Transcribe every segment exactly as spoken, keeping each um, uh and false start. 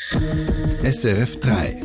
S R F drei.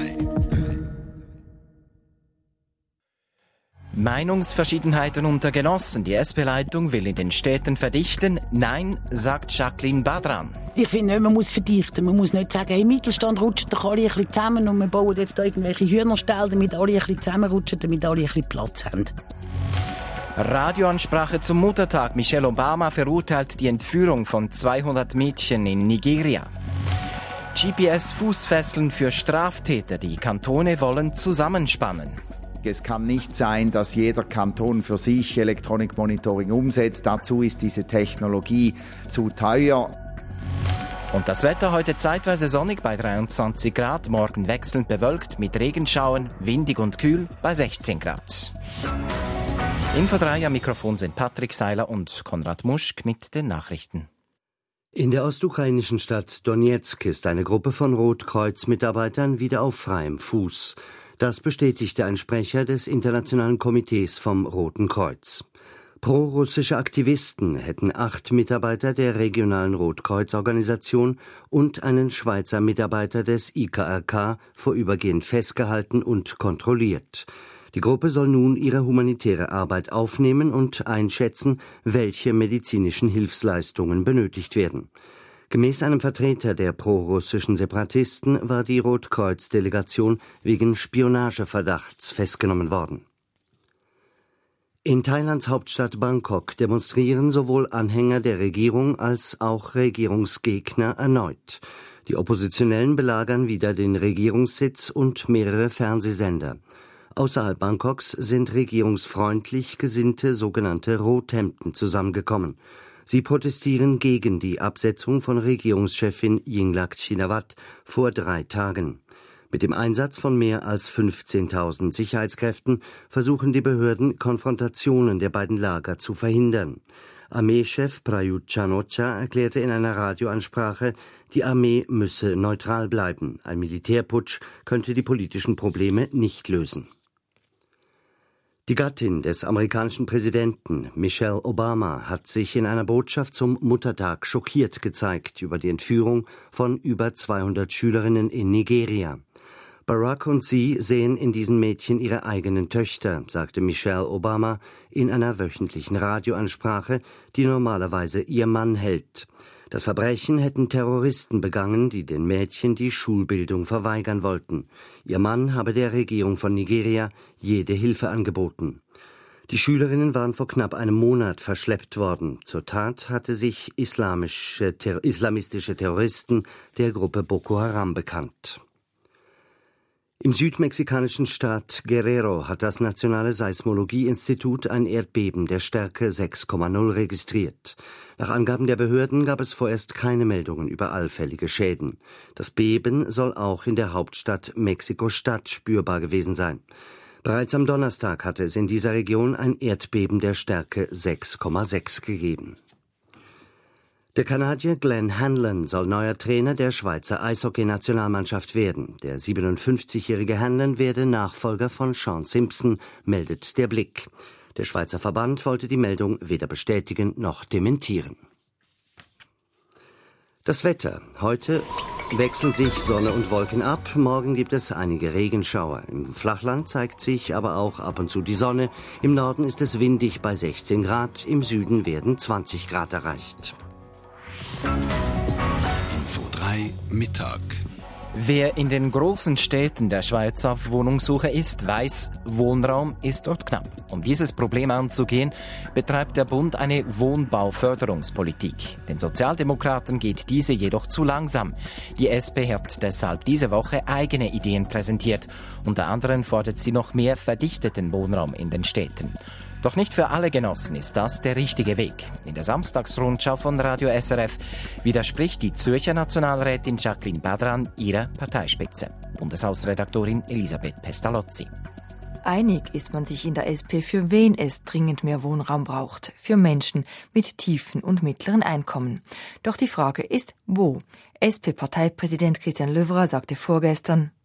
Meinungsverschiedenheiten unter Genossen. Die S P-Leitung will in den Städten verdichten. Nein, sagt Jacqueline Badran. Ich finde nicht, man muss verdichten. Man muss nicht sagen, im Mittelstand rutschen doch alle ein bisschen zusammen und wir bauen jetzt da irgendwelche Hühnerställe, damit alle ein bisschen zusammenrutschen, damit alle ein bisschen Platz haben. Radioansprache zum Muttertag. Michelle Obama verurteilt die Entführung von zweihundert Mädchen in Nigeria. G P S-Fußfesseln für Straftäter. Die Kantone wollen zusammenspannen. Es kann nicht sein, dass jeder Kanton für sich Electronic Monitoring umsetzt. Dazu ist diese Technologie zu teuer. Und das Wetter heute zeitweise sonnig bei dreiundzwanzig Grad, morgen wechselnd bewölkt mit Regenschauern, windig und kühl bei sechzehn Grad. Info drei am Mikrofon sind Patrick Seiler und Konrad Muschk mit den Nachrichten. In der ostukrainischen Stadt Donezk ist eine Gruppe von Rotkreuz-Mitarbeitern wieder auf freiem Fuß. Das bestätigte ein Sprecher des Internationalen Komitees vom Roten Kreuz. Pro-russische Aktivisten hätten acht Mitarbeiter der regionalen Rotkreuz-Organisation und einen Schweizer Mitarbeiter des I K R K vorübergehend festgehalten und kontrolliert. Die Gruppe soll nun ihre humanitäre Arbeit aufnehmen und einschätzen, welche medizinischen Hilfsleistungen benötigt werden. Gemäß einem Vertreter der pro-russischen Separatisten war die Rotkreuz-Delegation wegen Spionageverdachts festgenommen worden. In Thailands Hauptstadt Bangkok demonstrieren sowohl Anhänger der Regierung als auch Regierungsgegner erneut. Die Oppositionellen belagern wieder den Regierungssitz und mehrere Fernsehsender. Außerhalb Bangkoks sind regierungsfreundlich gesinnte sogenannte Rothemden zusammengekommen. Sie protestieren gegen die Absetzung von Regierungschefin Yingluck Shinawatra vor drei Tagen. Mit dem Einsatz von mehr als fünfzehntausend Sicherheitskräften versuchen die Behörden, Konfrontationen der beiden Lager zu verhindern. Armeechef Prayut Chan-o-cha erklärte in einer Radioansprache, die Armee müsse neutral bleiben. Ein Militärputsch könnte die politischen Probleme nicht lösen. Die Gattin des amerikanischen Präsidenten, Michelle Obama, hat sich in einer Botschaft zum Muttertag schockiert gezeigt über die Entführung von über zweihundert Schülerinnen in Nigeria. Barack und sie sehen in diesen Mädchen ihre eigenen Töchter, sagte Michelle Obama in einer wöchentlichen Radioansprache, die normalerweise ihr Mann hält. Das Verbrechen hätten Terroristen begangen, die den Mädchen die Schulbildung verweigern wollten. Ihr Mann habe der Regierung von Nigeria jede Hilfe angeboten. Die Schülerinnen waren vor knapp einem Monat verschleppt worden. Zur Tat hatte sich islamische, ter- islamistische Terroristen der Gruppe Boko Haram bekannt. Im südmexikanischen Staat Guerrero hat das Nationale Seismologieinstitut ein Erdbeben der Stärke sechs Komma null registriert. Nach Angaben der Behörden gab es vorerst keine Meldungen über allfällige Schäden. Das Beben soll auch in der Hauptstadt Mexiko-Stadt spürbar gewesen sein. Bereits am Donnerstag hatte es in dieser Region ein Erdbeben der Stärke sechs Komma sechs gegeben. Der Kanadier Glenn Hanlon soll neuer Trainer der Schweizer Eishockey-Nationalmannschaft werden. Der siebenundfünfzigjährige Hanlon werde Nachfolger von Sean Simpson, meldet der Blick. Der Schweizer Verband wollte die Meldung weder bestätigen noch dementieren. Das Wetter. Heute wechseln sich Sonne und Wolken ab. Morgen gibt es einige Regenschauer. Im Flachland zeigt sich aber auch ab und zu die Sonne. Im Norden ist es windig bei sechzehn Grad. Im Süden werden zwanzig Grad erreicht. Info drei Mittag. Wer in den großen Städten der Schweiz auf Wohnungssuche ist, weiß, Wohnraum ist dort knapp. Um dieses Problem anzugehen, betreibt der Bund eine Wohnbauförderungspolitik. Den Sozialdemokraten geht diese jedoch zu langsam. Die S P hat deshalb diese Woche eigene Ideen präsentiert. Unter anderem fordert sie noch mehr verdichteten Wohnraum in den Städten. Doch nicht für alle Genossen ist das der richtige Weg. In der Samstagsrundschau von Radio S R F widerspricht die Zürcher Nationalrätin Jacqueline Badran ihrer Parteispitze. Bundeshausredaktorin Elisabeth Pestalozzi. Einig ist man sich in der S P, für wen es dringend mehr Wohnraum braucht. Für Menschen mit tiefen und mittleren Einkommen. Doch die Frage ist, wo? S P-Parteipräsident Christian Löwra sagte vorgestern: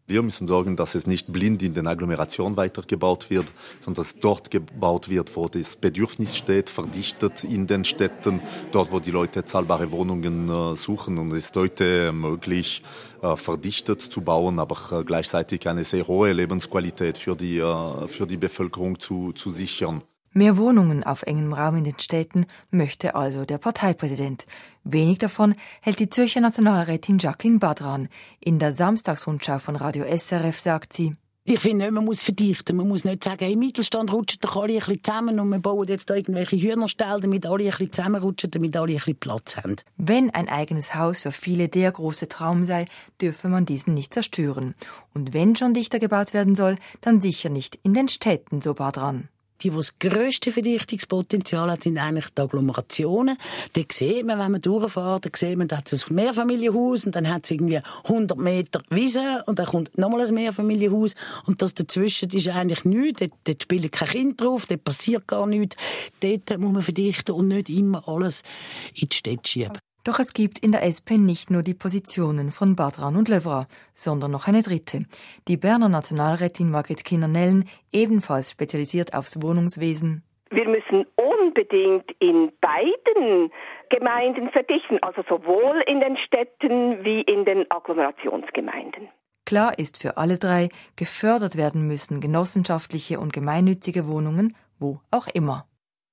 Wir müssen sorgen, dass es nicht blind in den Agglomerationen weitergebaut wird, sondern dass dort gebaut wird, wo das Bedürfnis steht, verdichtet in den Städten, dort, wo die Leute zahlbare Wohnungen äh, suchen. Und es ist heute möglich, äh, verdichtet zu bauen, aber äh, gleichzeitig eine sehr hohe Lebensqualität für die, äh, für die Bevölkerung zu, zu sichern. Mehr Wohnungen auf engem Raum in den Städten möchte also der Parteipräsident. Wenig davon hält die Zürcher Nationalrätin Jacqueline Badran. In der Samstagsrundschau von Radio S R F sagt sie: Ich finde nicht, man muss verdichten. Man muss nicht sagen, im Mittelstand rutschen doch alle ein bisschen zusammen und wir bauen jetzt da irgendwelche Hühnerställe, damit alle ein bisschen zusammenrutschen, damit alle ein bisschen Platz haben. Wenn ein eigenes Haus für viele der große Traum sei, dürfe man diesen nicht zerstören. Und wenn schon dichter gebaut werden soll, dann sicher nicht in den Städten, so Badran. Die, die das grösste Verdichtungspotenzial hat, sind eigentlich die Agglomerationen. Da sieht man, wenn man durchfährt, da sieht man, da hat es ein Mehrfamilienhaus und dann hat es irgendwie hundert Meter Wiese und dann kommt nochmal ein Mehrfamilienhaus und das dazwischen ist eigentlich nichts. Dort, dort spielen keine Kinder drauf, dort passiert gar nichts. Dort muss man verdichten und nicht immer alles in die Städte schieben. Doch es gibt in der S P nicht nur die Positionen von Badran und Löwra, sondern noch eine dritte. Die Berner Nationalrätin Margret Kinner-Nellen, ebenfalls spezialisiert aufs Wohnungswesen. Wir müssen unbedingt in beiden Gemeinden verdichten, also sowohl in den Städten wie in den Agglomerationsgemeinden. Klar ist für alle drei, gefördert werden müssen genossenschaftliche und gemeinnützige Wohnungen, wo auch immer.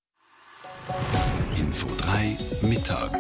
Info drei Mittag.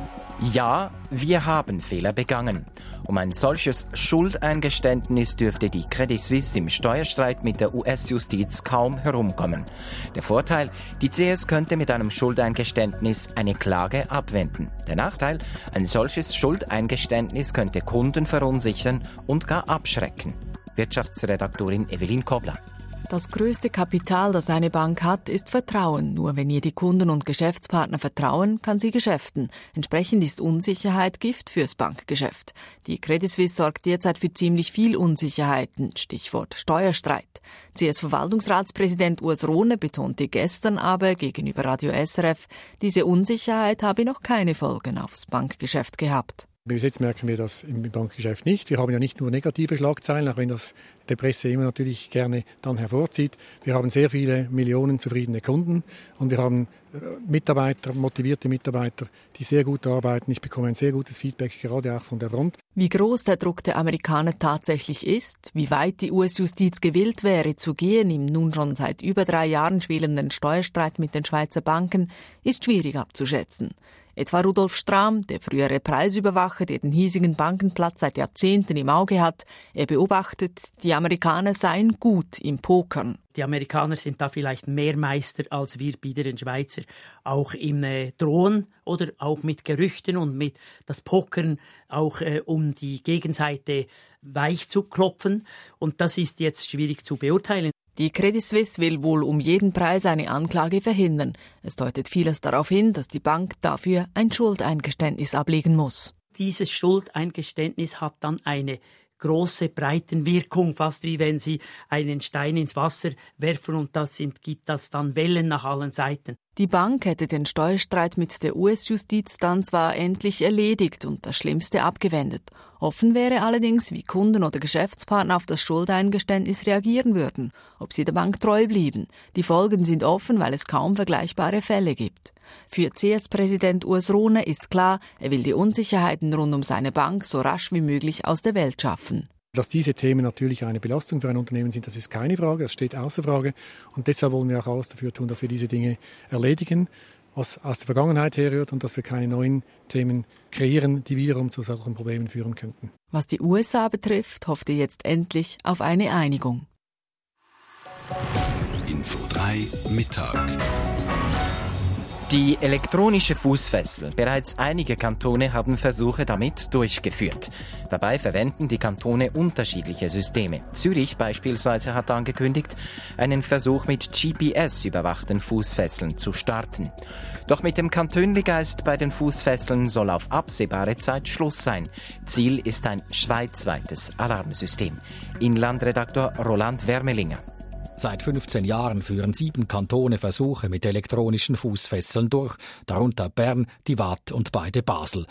Ja, wir haben Fehler begangen. Um ein solches Schuldeingeständnis dürfte die Credit Suisse im Steuerstreit mit der U S-Justiz kaum herumkommen. Der Vorteil, die C S könnte mit einem Schuldeingeständnis eine Klage abwenden. Der Nachteil, ein solches Schuldeingeständnis könnte Kunden verunsichern und gar abschrecken. Wirtschaftsredaktorin Evelyn Kobler. Das größte Kapital, das eine Bank hat, ist Vertrauen. Nur wenn ihr die Kunden und Geschäftspartner vertrauen, kann sie geschäften. Entsprechend ist Unsicherheit Gift fürs Bankgeschäft. Die Credit Suisse sorgt derzeit für ziemlich viel Unsicherheiten. Stichwort Steuerstreit. C S-Verwaltungsratspräsident Urs Rohne betonte gestern aber gegenüber Radio S R F, diese Unsicherheit habe noch keine Folgen aufs Bankgeschäft gehabt. Bis jetzt merken wir das im Bankgeschäft nicht. Wir haben ja nicht nur negative Schlagzeilen, auch wenn das der Presse immer natürlich gerne dann hervorzieht. Wir haben sehr viele Millionen zufriedene Kunden und wir haben Mitarbeiter, motivierte Mitarbeiter, die sehr gut arbeiten. Ich bekomme ein sehr gutes Feedback, gerade auch von der Front. Wie groß der Druck der Amerikaner tatsächlich ist, wie weit die U S-Justiz gewillt wäre zu gehen im nun schon seit über drei Jahren schwelenden Steuerstreit mit den Schweizer Banken, ist schwierig abzuschätzen. Etwa Rudolf Strahm, der frühere Preisüberwacher, der den hiesigen Bankenplatz seit Jahrzehnten im Auge hat, er beobachtet, die Amerikaner seien gut im Pokern. Die Amerikaner sind da vielleicht mehr Meister als wir biederen Schweizer, auch im äh, Drohen oder auch mit Gerüchten und mit das Pokern, auch äh, um die Gegenseite weich zu klopfen. Und das ist jetzt schwierig zu beurteilen. Die Credit Suisse will wohl um jeden Preis eine Anklage verhindern. Es deutet vieles darauf hin, dass die Bank dafür ein Schuldeingeständnis ablegen muss. Dieses Schuldeingeständnis hat dann eine große Breitenwirkung, fast wie wenn Sie einen Stein ins Wasser werfen und das sind, gibt das dann Wellen nach allen Seiten. Die Bank hätte den Steuerstreit mit der U S-Justiz dann zwar endlich erledigt und das Schlimmste abgewendet. Offen wäre allerdings, wie Kunden oder Geschäftspartner auf das Schuldeingeständnis reagieren würden, ob sie der Bank treu blieben. Die Folgen sind offen, weil es kaum vergleichbare Fälle gibt. Für C S-Präsident Urs Rohne ist klar, er will die Unsicherheiten rund um seine Bank so rasch wie möglich aus der Welt schaffen. Dass diese Themen natürlich eine Belastung für ein Unternehmen sind, das ist keine Frage, das steht außer Frage. Und deshalb wollen wir auch alles dafür tun, dass wir diese Dinge erledigen, was aus der Vergangenheit herrührt und dass wir keine neuen Themen kreieren, die wiederum zu solchen Problemen führen könnten. Was die U S A betrifft, hofft er jetzt endlich auf eine Einigung. Info drei Mittag. Die elektronische Fußfessel. Bereits einige Kantone haben Versuche damit durchgeführt. Dabei verwenden die Kantone unterschiedliche Systeme. Zürich beispielsweise hat angekündigt, einen Versuch mit G P S-überwachten Fußfesseln zu starten. Doch mit dem Kantönligeist bei den Fußfesseln soll auf absehbare Zeit Schluss sein. Ziel ist ein schweizweites Alarmsystem. Inlandredaktor Roland Wermelinger. Seit fünfzehn Jahren führen sieben Kantone Versuche mit elektronischen Fußfesseln durch, darunter Bern, die Waadt und beide Basel.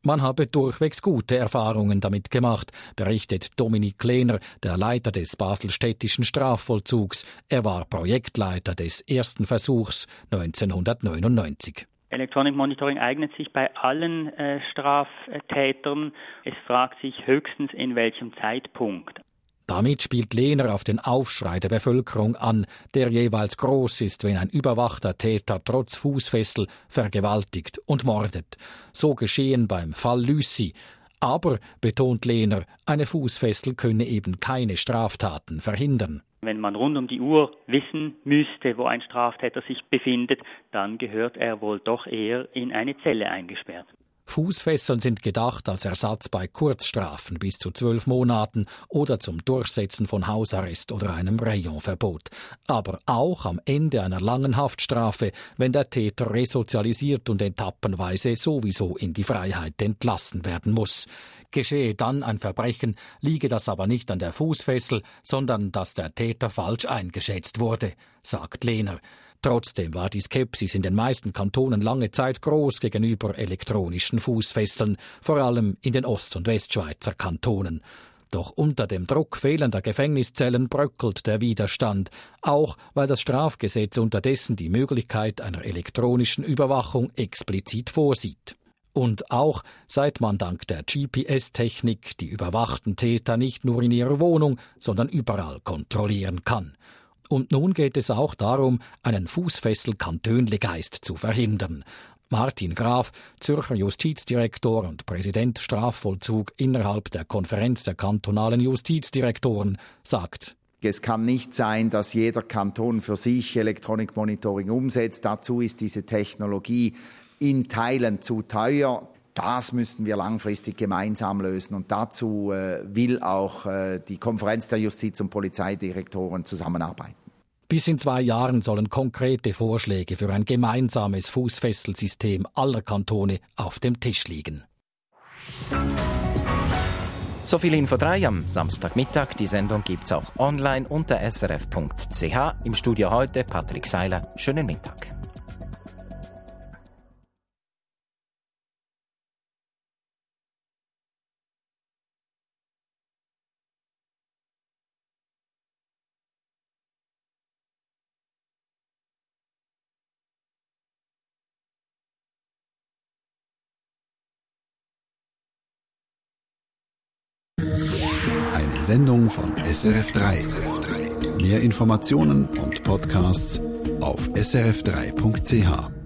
Man habe durchwegs gute Erfahrungen damit gemacht, berichtet Dominik Lehner, der Leiter des baselstädtischen Strafvollzugs. Er war Projektleiter des ersten Versuchs neunzehnhundertneunundneunzig. Electronic Monitoring eignet sich bei allen äh, Straftätern. Es fragt sich höchstens, in welchem Zeitpunkt. Damit spielt Lehner auf den Aufschrei der Bevölkerung an, der jeweils groß ist, wenn ein überwachter Täter trotz Fußfessel vergewaltigt und mordet. So geschehen beim Fall Lüssi. Aber, betont Lehner, eine Fußfessel könne eben keine Straftaten verhindern. Wenn man rund um die Uhr wissen müsste, wo ein Straftäter sich befindet, dann gehört er wohl doch eher in eine Zelle eingesperrt. Fußfesseln sind gedacht als Ersatz bei Kurzstrafen bis zu zwölf Monaten oder zum Durchsetzen von Hausarrest oder einem Rayonverbot. Aber auch am Ende einer langen Haftstrafe, wenn der Täter resozialisiert und etappenweise sowieso in die Freiheit entlassen werden muss. Geschehe dann ein Verbrechen, liege das aber nicht an der Fußfessel, sondern dass der Täter falsch eingeschätzt wurde, sagt Lehner. Trotzdem war die Skepsis in den meisten Kantonen lange Zeit groß gegenüber elektronischen Fußfesseln, vor allem in den Ost- und Westschweizer Kantonen. Doch unter dem Druck fehlender Gefängniszellen bröckelt der Widerstand, auch weil das Strafgesetz unterdessen die Möglichkeit einer elektronischen Überwachung explizit vorsieht. Und auch seit man dank der G P S-Technik die überwachten Täter nicht nur in ihrer Wohnung, sondern überall kontrollieren kann. Und nun geht es auch darum, einen Fußfessel-Kantönlegeist zu verhindern. Martin Graf, Zürcher Justizdirektor und Präsident Strafvollzug innerhalb der Konferenz der kantonalen Justizdirektoren, sagt: Es kann nicht sein, dass jeder Kanton für sich Electronic Monitoring umsetzt. Dazu ist diese Technologie in Teilen zu teuer. Das müssen wir langfristig gemeinsam lösen. Und dazu äh, will auch äh, die Konferenz der Justiz- und Polizeidirektoren zusammenarbeiten. Bis in zwei Jahren sollen konkrete Vorschläge für ein gemeinsames Fußfesselsystem aller Kantone auf dem Tisch liegen. So viel Info drei am Samstagmittag. Die Sendung gibt's auch online unter s r f punkt c h. Im Studio heute Patrick Seiler. Schönen Mittag. Eine Sendung von S R F drei. Mehr Informationen und Podcasts auf s r f drei punkt c h.